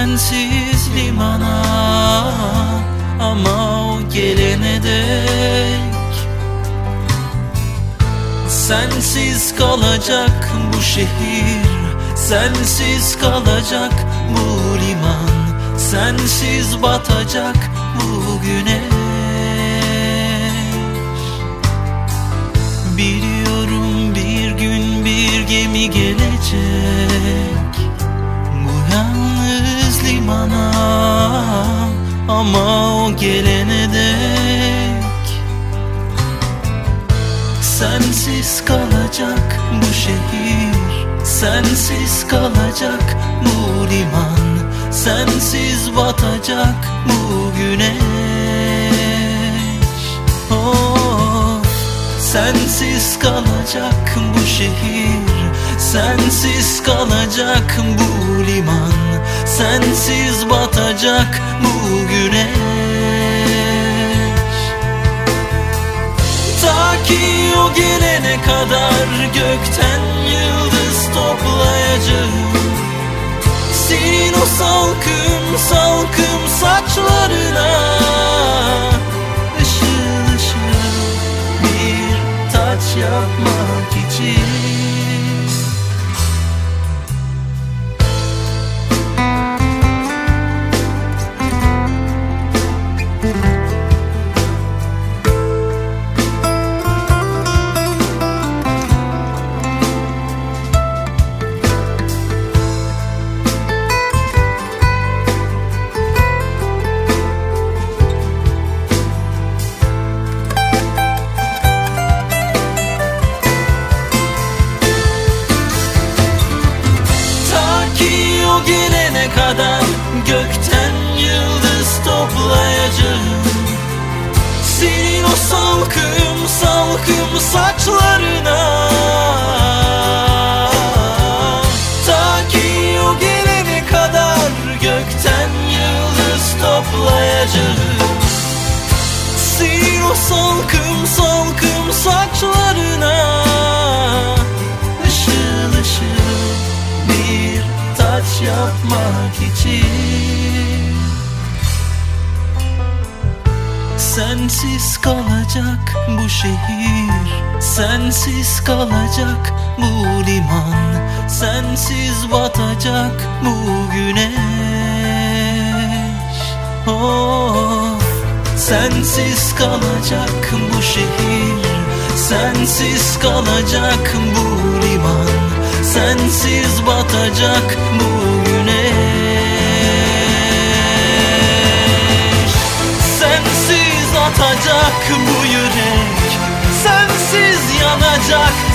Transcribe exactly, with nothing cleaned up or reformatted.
sensiz limana, ama o gelene dek sensiz kalacak bu şehir, sensiz kalacak bu liman, sensiz batacak bu güneş. Biliyorum bir gün bir gemi gelecek bu yalnız limana, ama o gelene dek sensiz kalacak bu şehir, sensiz kalacak bu liman, sensiz batacak bu güneş. Oh, sensiz kalacak bu şehir, sensiz kalacak bu liman, sensiz batacak bu güneş. Ta ki o gelene kadar gökten yıldız toplayacağım, senin o salkım salkım saçlarına ışıl ışıl bir taç yapmak için. Kadar gökten yıldız toplayacağım, senin o salkım salkım saçlarına. Ta ki o gelene kadar gökten yıldız toplayacağım, senin o salkım salkım saçlarına ışıl ışıl bir taç yapmak için. Sensiz kalacak bu şehir, sensiz kalacak bu liman, sensiz batacak bu güneş. Oh, sensiz kalacak bu şehir, sensiz kalacak bu liman, sensiz batacak bu güneş. Sensiz atacak bu yürek, sensiz yanacak